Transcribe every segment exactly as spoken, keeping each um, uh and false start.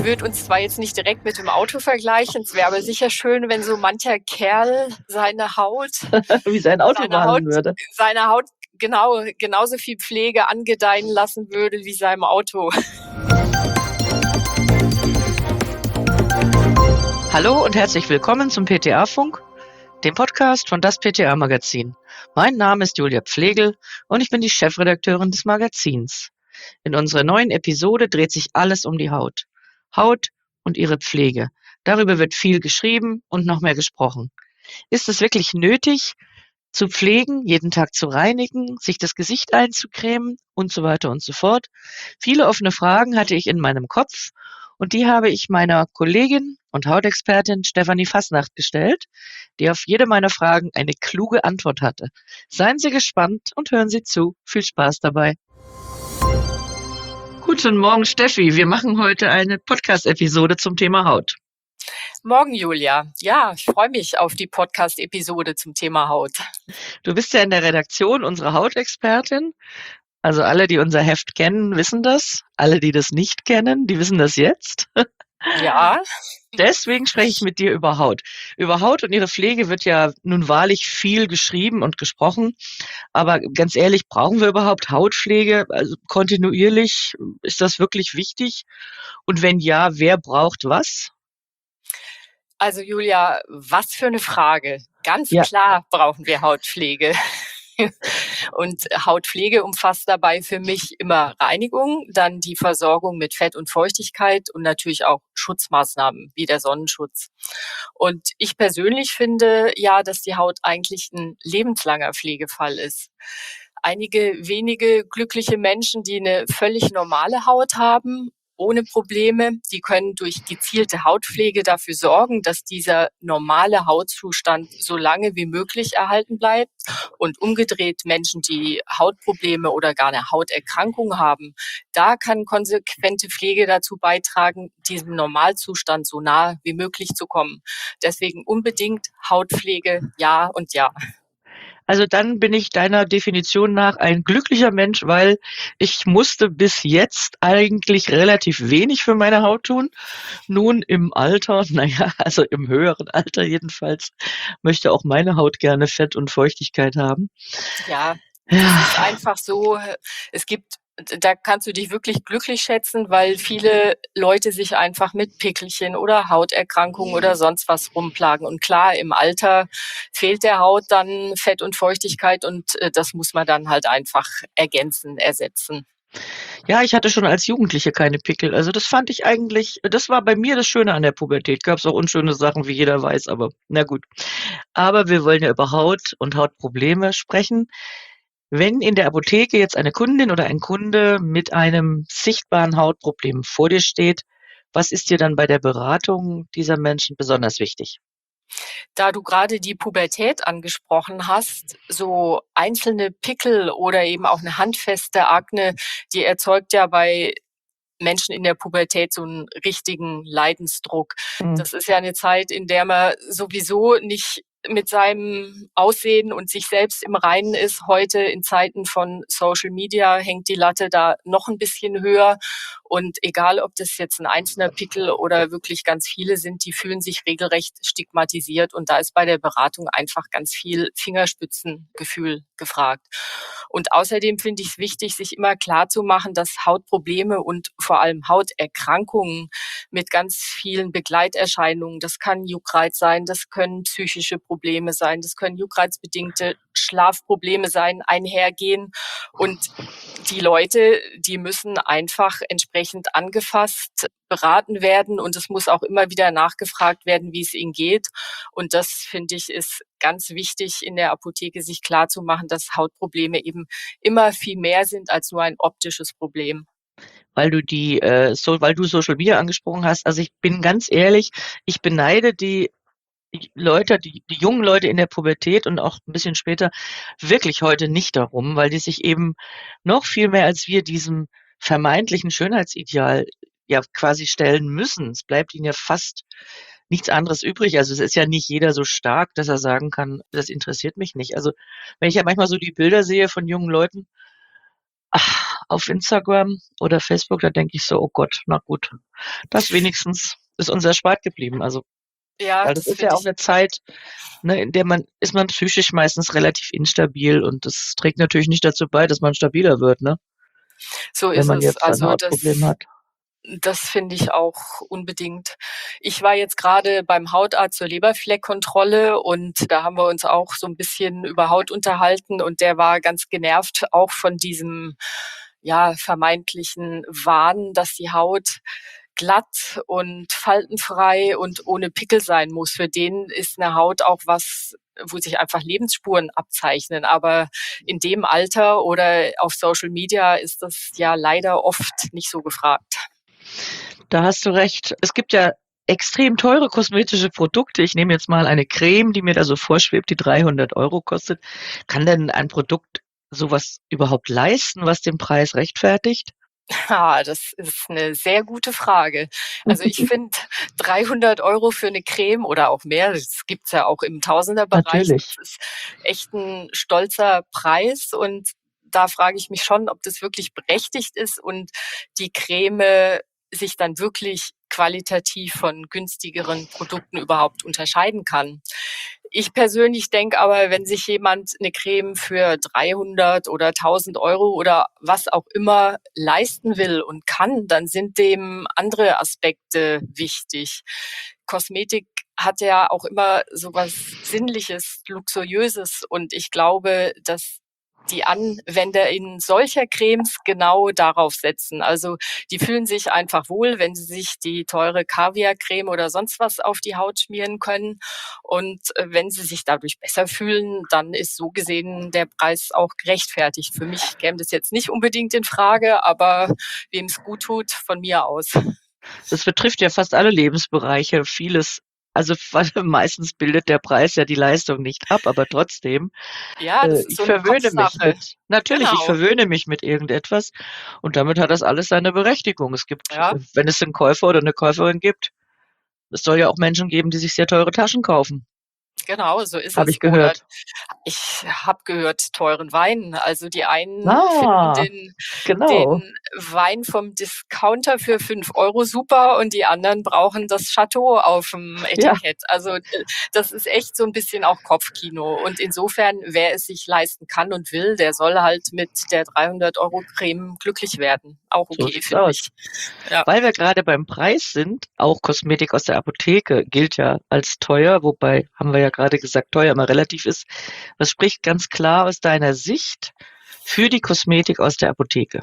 würde uns zwar jetzt nicht direkt mit dem Auto vergleichen, es wäre aber sicher schön, wenn so mancher Kerl seine Haut, wie sein Auto seine behandeln Haut, würde. seine Haut genau genauso viel Pflege angedeihen lassen würde wie seinem Auto. Hallo und herzlich willkommen zum P T A-Funk, dem Podcast von das P T A-Magazin. Mein Name ist Julia Pflegel und ich bin die Chefredakteurin des Magazins. In unserer neuen Episode dreht sich alles um die Haut. Haut und ihre Pflege. Darüber wird viel geschrieben und noch mehr gesprochen. Ist es wirklich nötig, zu pflegen, jeden Tag zu reinigen, sich das Gesicht einzucremen und so weiter und so fort? Viele offene Fragen hatte ich in meinem Kopf und die habe ich meiner Kollegin und Hautexpertin Stefanie Fasnacht gestellt, die auf jede meiner Fragen eine kluge Antwort hatte. Seien Sie gespannt und hören Sie zu. Viel Spaß dabei. Guten Morgen, Steffi. Wir machen heute eine Podcast-Episode zum Thema Haut. Morgen, Julia. Ja, ich freue mich auf die Podcast-Episode zum Thema Haut. Du bist ja in der Redaktion unsere Hautexpertin. Also alle, die unser Heft kennen, wissen das. Alle, die das nicht kennen, die wissen das jetzt. Ja. Deswegen spreche ich mit dir über Haut. Über Haut und ihre Pflege wird ja nun wahrlich viel geschrieben und gesprochen. Aber ganz ehrlich, brauchen wir überhaupt Hautpflege? Also kontinuierlich, ist das wirklich wichtig? Und wenn ja, wer braucht was? Also Julia, was für eine Frage. Ganz Ja. klar brauchen wir Hautpflege. Und Hautpflege umfasst dabei für mich immer Reinigung, dann die Versorgung mit Fett und Feuchtigkeit und natürlich auch Schutzmaßnahmen wie der Sonnenschutz. Und ich persönlich finde ja, dass die Haut eigentlich ein lebenslanger Pflegefall ist. Einige wenige glückliche Menschen, die eine völlig normale Haut haben, ohne Probleme, die können durch gezielte Hautpflege dafür sorgen, dass dieser normale Hautzustand so lange wie möglich erhalten bleibt. Und umgedreht Menschen, die Hautprobleme oder gar eine Hauterkrankung haben, da kann konsequente Pflege dazu beitragen, diesem Normalzustand so nah wie möglich zu kommen. Deswegen unbedingt Hautpflege, ja und ja. Also dann bin ich deiner Definition nach ein glücklicher Mensch, weil ich musste bis jetzt eigentlich relativ wenig für meine Haut tun. Nun im Alter, naja, also im höheren Alter jedenfalls, möchte auch meine Haut gerne Fett und Feuchtigkeit haben. Ja, das Ja. ist einfach so. Es gibt Da kannst du dich wirklich glücklich schätzen, weil viele Leute sich einfach mit Pickelchen oder Hauterkrankungen oder sonst was rumplagen. Und klar, im Alter fehlt der Haut dann Fett und Feuchtigkeit und äh, das muss man dann halt einfach ergänzen, ersetzen. Ja, ich hatte schon als Jugendliche keine Pickel. Also das fand ich eigentlich, das war bei mir das Schöne an der Pubertät. Gab es auch unschöne Sachen, wie jeder weiß, aber na gut. Aber wir wollen ja über Haut und Hautprobleme sprechen. Wenn in der Apotheke jetzt eine Kundin oder ein Kunde mit einem sichtbaren Hautproblem vor dir steht, was ist dir dann bei der Beratung dieser Menschen besonders wichtig? Da du gerade die Pubertät angesprochen hast, so einzelne Pickel oder eben auch eine handfeste Akne, die erzeugt ja bei Menschen in der Pubertät so einen richtigen Leidensdruck. Mhm. Das ist ja eine Zeit, in der man sowieso nicht mit seinem Aussehen und sich selbst im Reinen ist. Heute in Zeiten von Social Media hängt die Latte da noch ein bisschen höher. Und egal, ob das jetzt ein einzelner Pickel oder wirklich ganz viele sind, die fühlen sich regelrecht stigmatisiert. Und da ist bei der Beratung einfach ganz viel Fingerspitzengefühl gefragt. Und außerdem finde ich es wichtig, sich immer klar zu machen, dass Hautprobleme und vor allem Hauterkrankungen mit ganz vielen Begleiterscheinungen, das kann Juckreiz sein, das können psychische Probleme sein, das können juckreizbedingte Schlafprobleme sein, einhergehen. Und die Leute, die müssen einfach entsprechend angefasst, beraten werden und es muss auch immer wieder nachgefragt werden, wie es ihnen geht. Und das, finde ich, ist ganz wichtig in der Apotheke, sich klar zu machen, dass Hautprobleme eben immer viel mehr sind als nur ein optisches Problem. Weil du die, äh, so, weil du Social Media angesprochen hast. Also ich bin ganz ehrlich, ich beneide die die Leute, die, die jungen Leute in der Pubertät und auch ein bisschen später wirklich heute nicht darum, weil die sich eben noch viel mehr als wir diesem vermeintlichen Schönheitsideal ja quasi stellen müssen. Es bleibt ihnen ja fast nichts anderes übrig. Also es ist ja nicht jeder so stark, dass er sagen kann, das interessiert mich nicht. Also wenn ich ja manchmal so die Bilder sehe von jungen Leuten, ach, auf Instagram oder Facebook, da denke ich so, oh Gott, na gut, das wenigstens ist uns erspart geblieben. Also, Ja, weil das das ist ja finde auch ich, eine Zeit, ne, in der man ist man psychisch meistens relativ instabil und das trägt natürlich nicht dazu bei, dass man stabiler wird, ne, so wenn ist man es. jetzt ein Also Hautproblem das hat. Das finde ich auch unbedingt. Ich war jetzt gerade beim Hautarzt zur Leberfleckkontrolle und da haben wir uns auch so ein bisschen über Haut unterhalten und der war ganz genervt auch von diesem, ja, vermeintlichen Wahn, dass die Haut glatt und faltenfrei und ohne Pickel sein muss. Für den ist eine Haut auch was, wo sich einfach Lebensspuren abzeichnen. Aber in dem Alter oder auf Social Media ist das ja leider oft nicht so gefragt. Da hast du recht. Es gibt ja extrem teure kosmetische Produkte. Ich nehme jetzt mal eine Creme, die mir da so vorschwebt, die dreihundert Euro kostet. Kann denn ein Produkt sowas überhaupt leisten, was den Preis rechtfertigt? Ah, das ist eine sehr gute Frage. Also, ich finde dreihundert Euro für eine Creme oder auch mehr, das gibt's ja auch im Tausenderbereich, das Natürlich. ist echt ein stolzer Preis und da frage ich mich schon, ob das wirklich berechtigt ist und die Creme sich dann wirklich qualitativ von günstigeren Produkten überhaupt unterscheiden kann. Ich persönlich denke aber, wenn sich jemand eine Creme für dreihundert oder tausend Euro oder was auch immer leisten will und kann, dann sind dem andere Aspekte wichtig. Kosmetik hat ja auch immer so was Sinnliches, Luxuriöses und ich glaube, dass die Anwender in solcher Cremes genau darauf setzen. Also die fühlen sich einfach wohl, wenn sie sich die teure Kaviar-Creme oder sonst was auf die Haut schmieren können. Und äh, wenn sie sich dadurch besser fühlen, dann ist so gesehen der Preis auch gerechtfertigt. Für mich käme das jetzt nicht unbedingt in Frage, aber wem es gut tut, von mir aus. Das betrifft ja fast alle Lebensbereiche. Vieles, also meistens bildet der Preis ja die Leistung nicht ab, aber trotzdem, Ja, äh, das ist ich so eine verwöhne mich Kopfsache. mit, natürlich, ich Genau. verwöhne mich mit irgendetwas und damit hat das alles seine Berechtigung. Es gibt, Ja, wenn es einen Käufer oder eine Käuferin gibt, es soll ja auch Menschen geben, die sich sehr teure Taschen kaufen, genau, so ist habe es. ich Oder gehört. ich habe gehört, teuren Wein. Also die einen finden Ah, den, genau. den Wein vom Discounter für fünf Euro super und die anderen brauchen das Chateau auf dem Ja, Etikett. Also äh, das ist echt so ein bisschen auch Kopfkino. Und insofern, wer es sich leisten kann und will, der soll halt mit der dreihundert Euro Creme glücklich werden. Auch so okay, sieht's finde ich. aus. Ja. Weil wir gerade beim Preis sind, auch Kosmetik aus der Apotheke gilt ja als teuer, wobei, haben wir ja gerade gesagt, teuer immer relativ ist. Was spricht ganz klar aus deiner Sicht für die Kosmetik aus der Apotheke?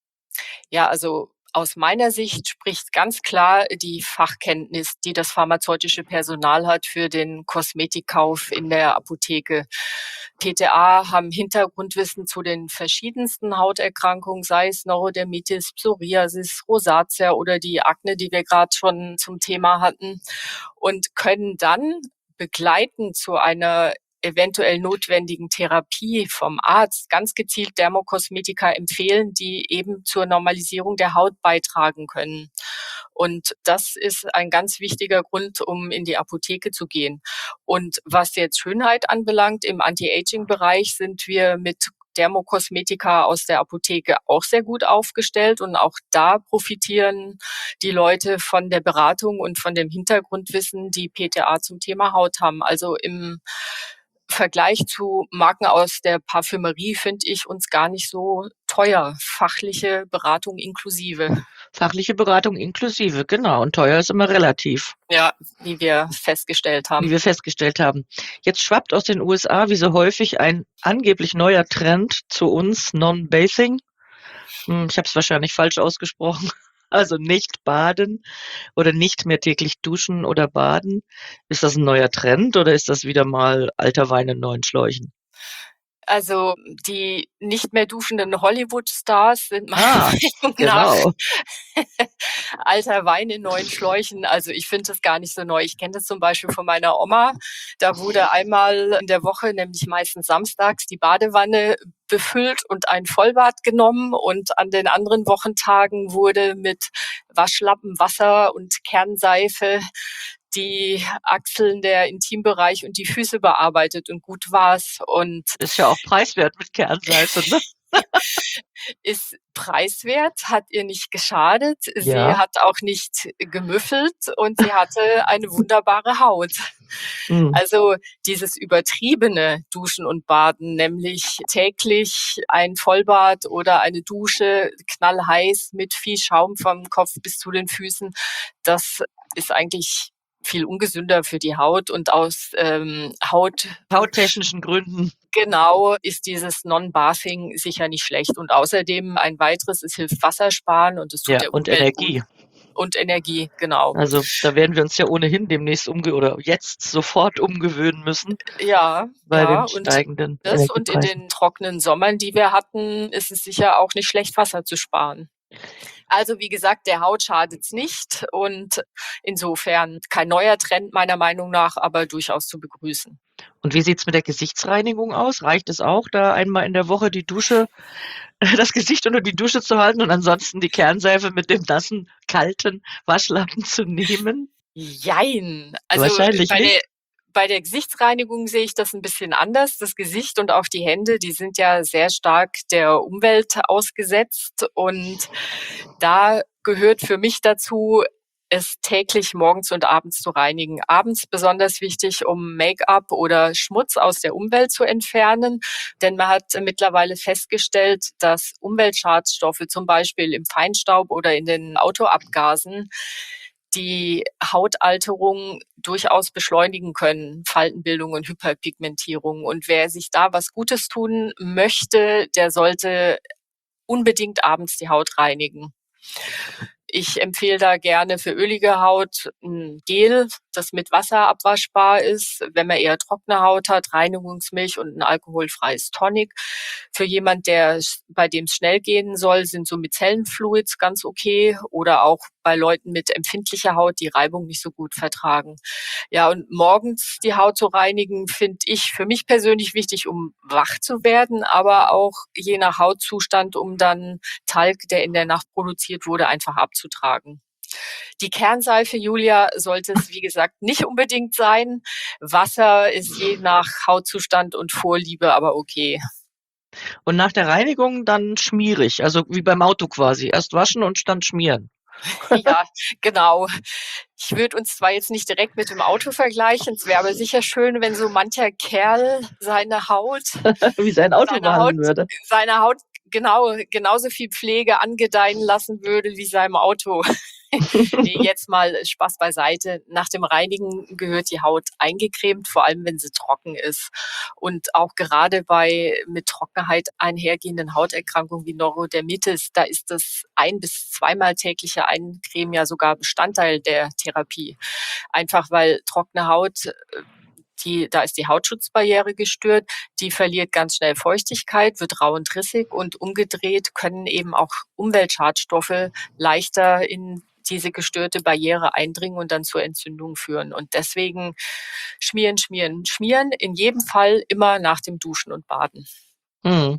Ja, also aus meiner Sicht spricht ganz klar die Fachkenntnis, die das pharmazeutische Personal hat für den Kosmetikkauf in der Apotheke. P T A haben Hintergrundwissen zu den verschiedensten Hauterkrankungen, sei es Neurodermitis, Psoriasis, Rosatia oder die Akne, die wir gerade schon zum Thema hatten, und können dann begleitend zu einer eventuell notwendigen Therapie vom Arzt ganz gezielt Dermokosmetika empfehlen, die eben zur Normalisierung der Haut beitragen können. Und das ist ein ganz wichtiger Grund, um in die Apotheke zu gehen. Und was jetzt Schönheit anbelangt, im Anti-Aging-Bereich sind wir mit Dermokosmetika aus der Apotheke auch sehr gut aufgestellt und auch da profitieren die Leute von der Beratung und von dem Hintergrundwissen, die P T A zum Thema Haut haben. Also im Vergleich zu Marken aus der Parfümerie finde ich uns gar nicht so teuer, fachliche Beratung inklusive. Fachliche Beratung inklusive, genau. Und teuer ist immer relativ, Ja, wie wir festgestellt wie haben. wir festgestellt haben. Jetzt schwappt aus den U S A wie so häufig ein angeblich neuer Trend zu uns, Non-Bathing. Hm, ich habe es wahrscheinlich falsch ausgesprochen. Also nicht baden oder nicht mehr täglich duschen oder baden. Ist das ein neuer Trend oder ist das wieder mal alter Wein in neuen Schläuchen? Also die nicht mehr duschenden Hollywood-Stars sind meiner Ah, Meinung nach genau. alter Wein in neuen Schläuchen. Also ich finde das gar nicht so neu. Ich kenne das zum Beispiel von meiner Oma. Da wurde einmal in der Woche, nämlich meistens samstags, die Badewanne befüllt und ein Vollbad genommen. Und an den anderen Wochentagen wurde mit Waschlappen, Wasser und Kernseife die Achseln, der Intimbereich und die Füße bearbeitet und gut war's. Und Ist ja auch preiswert mit Kernseife, ne? Ist preiswert, hat ihr nicht geschadet. Sie Ja. hat auch nicht gemüffelt und sie hatte eine wunderbare Haut. Mhm. Also dieses übertriebene Duschen und Baden, nämlich täglich ein Vollbad oder eine Dusche knallheiß mit viel Schaum vom Kopf bis zu den Füßen, das ist eigentlich viel ungesünder für die Haut und aus ähm, Haut Hauttechnischen Gründen. Genau, ist dieses Non-Bathing sicher nicht schlecht. Und außerdem ein weiteres, es hilft Wassersparen und es tut Ja, der und Umwelt gut. Energie. Und Energie, genau. Also da werden wir uns ja ohnehin demnächst umge oder jetzt sofort umgewöhnen müssen Ja, bei ja, den und steigenden das und in Energiepreisen. den trockenen Sommern, die wir hatten, ist es sicher auch nicht schlecht, Wasser zu sparen. Also wie gesagt, der Haut schadet's nicht und insofern kein neuer Trend meiner Meinung nach, aber durchaus zu begrüßen. Und wie sieht's mit der Gesichtsreinigung aus? Reicht es auch, da einmal in der Woche die Dusche das Gesicht unter die Dusche zu halten und ansonsten die Kernseife mit dem nassen, kalten Waschlappen zu nehmen? Jein. Also Wahrscheinlich bei der nicht. bei der Gesichtsreinigung sehe ich das ein bisschen anders. Das Gesicht und auch die Hände, die sind ja sehr stark der Umwelt ausgesetzt und da gehört für mich dazu, es täglich morgens und abends zu reinigen. Abends besonders wichtig, um Make-up oder Schmutz aus der Umwelt zu entfernen, denn man hat mittlerweile festgestellt, dass Umweltschadstoffe, zum Beispiel im Feinstaub oder in den Autoabgasen, die Hautalterung durchaus beschleunigen können, Faltenbildung und Hyperpigmentierung. Und wer sich da was Gutes tun möchte, der sollte unbedingt abends die Haut reinigen. Ich empfehle da gerne für ölige Haut ein Gel, das mit Wasser abwaschbar ist. Wenn man eher trockene Haut hat, Reinigungsmilch und ein alkoholfreies Tonic. Für jemand, der bei dem es schnell gehen soll, sind so Micellenfluids ganz okay. Oder auch bei Leuten mit empfindlicher Haut, die Reibung nicht so gut vertragen. Ja, und morgens die Haut zu reinigen, finde ich für mich persönlich wichtig, um wach zu werden, aber auch je nach Hautzustand, um dann Talg, der in der Nacht produziert wurde, einfach abzutragen. Die Kernseife, Julia, sollte es, wie gesagt, nicht unbedingt sein. Wasser ist je nach Hautzustand und Vorliebe aber okay. Und nach der Reinigung dann schmierig, also wie beim Auto quasi. Erst waschen und dann schmieren. Ja, genau. Ich würde uns zwar jetzt nicht direkt mit dem Auto vergleichen, es wäre aber sicher schön, wenn so mancher Kerl seine Haut, Wie sein Auto seine Haut, behandeln würde. seine Haut genau genauso viel Pflege angedeihen lassen würde wie seinem Auto. Nee, jetzt mal Spaß beiseite. Nach dem Reinigen gehört die Haut eingecremt, vor allem wenn sie trocken ist. Und auch gerade bei mit Trockenheit einhergehenden Hauterkrankungen wie Neurodermitis, da ist das ein- bis zweimal tägliche Eincremen ja sogar Bestandteil der Therapie. Einfach weil trockene Haut, die, da ist die Hautschutzbarriere gestört, die verliert ganz schnell Feuchtigkeit, wird rau und rissig und umgedreht können eben auch Umweltschadstoffe leichter in diese gestörte Barriere eindringen und dann zur Entzündung führen. Und deswegen schmieren, schmieren, schmieren, in jedem Fall immer nach dem Duschen und Baden. Mhm.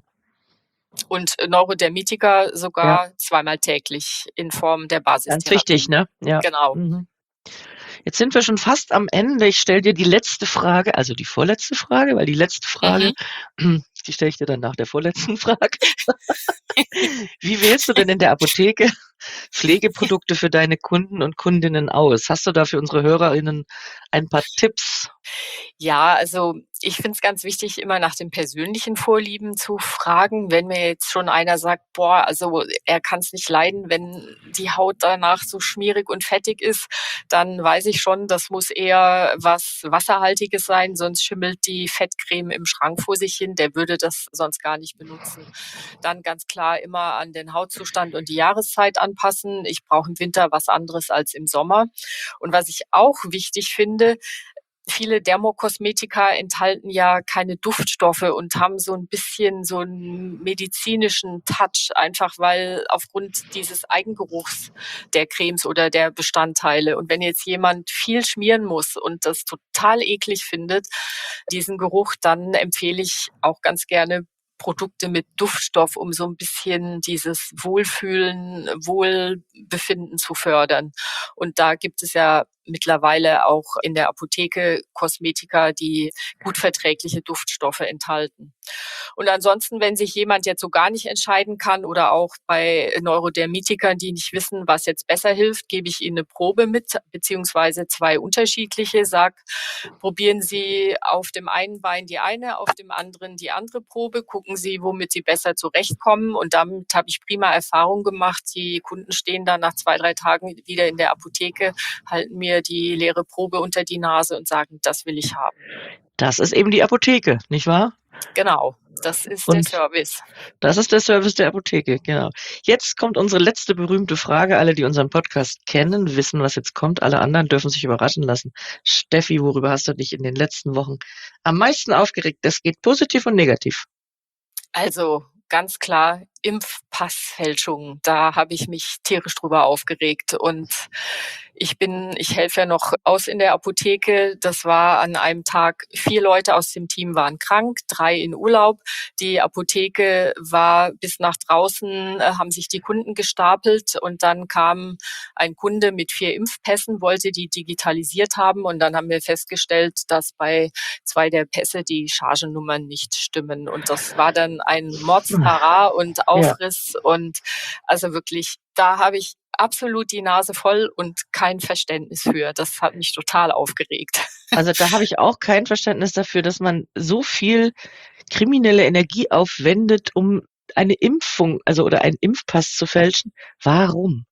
Und Neurodermitiker sogar Ja. zweimal täglich in Form der Basistherapie. Ganz wichtig, ne? Ja. Genau. Mhm. Jetzt sind wir schon fast am Ende. Ich stelle dir die letzte Frage, also die vorletzte Frage, weil die letzte Frage, mhm. die stelle ich dir dann nach der vorletzten Frage. Wie wählst du denn in der Apotheke Pflegeprodukte für deine Kunden und Kundinnen aus? Hast du da für unsere HörerInnen ein paar Tipps? Ja, also ich finde es ganz wichtig, immer nach den persönlichen Vorlieben zu fragen. Wenn mir jetzt schon einer sagt, boah, also er kann es nicht leiden, wenn die Haut danach so schmierig und fettig ist, dann weiß ich schon, das muss eher was Wasserhaltiges sein, sonst schimmelt die Fettcreme im Schrank vor sich hin. Der würde das sonst gar nicht benutzen. Dann ganz klar immer an den Hautzustand und die Jahreszeit anpassen. Ich brauche im Winter was anderes als im Sommer. Und was ich auch wichtig finde, viele Dermokosmetika enthalten ja keine Duftstoffe und haben so ein bisschen so einen medizinischen Touch, einfach weil aufgrund dieses Eigengeruchs der Cremes oder der Bestandteile. Und wenn jetzt jemand viel schmieren muss und das total eklig findet, diesen Geruch, dann empfehle ich auch ganz gerne Produkte mit Duftstoff, um so ein bisschen dieses Wohlfühlen, Wohlbefinden zu fördern. Und da gibt es ja mittlerweile auch in der Apotheke Kosmetika, die gut verträgliche Duftstoffe enthalten. Und ansonsten, wenn sich jemand jetzt so gar nicht entscheiden kann oder auch bei Neurodermitikern, die nicht wissen, was jetzt besser hilft, gebe ich ihnen eine Probe mit, beziehungsweise zwei unterschiedliche. Sag, probieren Sie auf dem einen Bein die eine, auf dem anderen die andere Probe. Gucken Sie, womit Sie besser zurechtkommen. Und damit habe ich prima Erfahrung gemacht. Die Kunden stehen dann nach zwei, drei Tagen wieder in der Apotheke, halten mir die leere Probe unter die Nase und sagen, das will ich haben. Das ist eben die Apotheke, nicht wahr? Genau, das ist Und der Service. Das ist der Service der Apotheke, genau. Jetzt kommt unsere letzte berühmte Frage. Alle, die unseren Podcast kennen, wissen, was jetzt kommt. Alle anderen dürfen sich überraschen lassen. Steffi, worüber hast du dich in den letzten Wochen am meisten aufgeregt? Das geht positiv und negativ. Also ganz klar Impfpassfälschungen. Da habe ich mich tierisch drüber aufgeregt. Und ich bin, ich helfe ja noch aus in der Apotheke. Das war an einem Tag, vier Leute aus dem Team waren krank, drei in Urlaub. Die Apotheke war bis nach draußen, äh, haben sich die Kunden gestapelt und dann kam ein Kunde mit vier Impfpässen, wollte die digitalisiert haben und dann haben wir festgestellt, dass bei zwei der Pässe die Chargennummern nicht stimmen. Und das war dann ein Mordstarah und Aufriss. Ja. Und also wirklich, da habe ich absolut die Nase voll und kein Verständnis für. Das hat mich total aufgeregt. Also da habe ich auch kein Verständnis dafür, dass man so viel kriminelle Energie aufwendet, um eine Impfung, also oder einen Impfpass zu fälschen. Warum?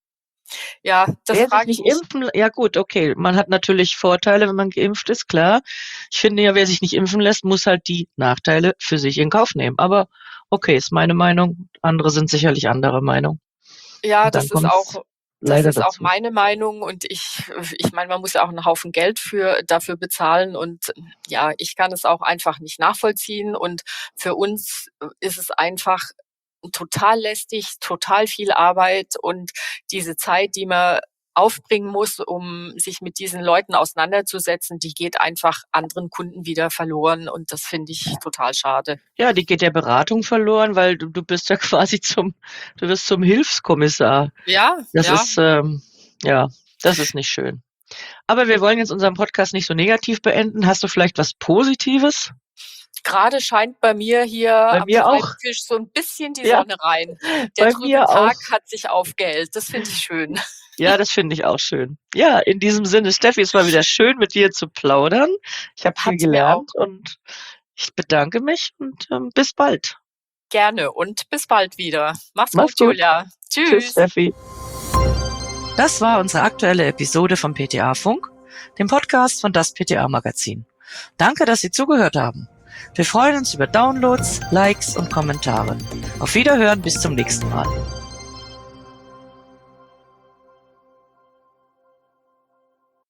Ja, das Wer frage sich ich nicht mich. impfen, ja gut, okay, man hat natürlich Vorteile, wenn man geimpft ist, klar. Ich finde ja, wer sich nicht impfen lässt, muss halt die Nachteile für sich in Kauf nehmen. Aber okay, ist meine Meinung. Andere sind sicherlich anderer Meinung. Ja, das ist auch das ist auch dazu. meine Meinung und ich ich meine, man muss ja auch einen Haufen Geld für dafür bezahlen und ja, ich kann es auch einfach nicht nachvollziehen und für uns ist es einfach total lästig, total viel Arbeit und diese Zeit, die man aufbringen muss, um sich mit diesen Leuten auseinanderzusetzen, die geht einfach anderen Kunden wieder verloren und das finde ich total schade. Ja, die geht der Beratung verloren, weil du, du bist ja quasi zum, du wirst zum Hilfskommissar. Ja, das ja. ist, ähm, ja, das ist nicht schön. Aber wir wollen jetzt unseren Podcast nicht so negativ beenden. Hast du vielleicht was Positives? Gerade scheint bei mir hier bei am mir Schreibtisch so ein bisschen die ja, Sonne rein. Der bei trübe mir Tag auch. hat sich aufgehellt. Das finde ich schön. Ja, das finde ich auch schön. Ja, in diesem Sinne, Steffi, es war wieder schön, mit dir zu plaudern. Ich habe viel gelernt und ich bedanke mich und ähm, bis bald. Gerne und bis bald wieder. Mach's, Mach's gut, gut, Julia. Tschüss. Tschüss, Steffi. Das war unsere aktuelle Episode vom P T A-Funk, dem Podcast von das P T A-Magazin. Danke, dass Sie zugehört haben. Wir freuen uns über Downloads, Likes und Kommentare. Auf Wiederhören, bis zum nächsten Mal.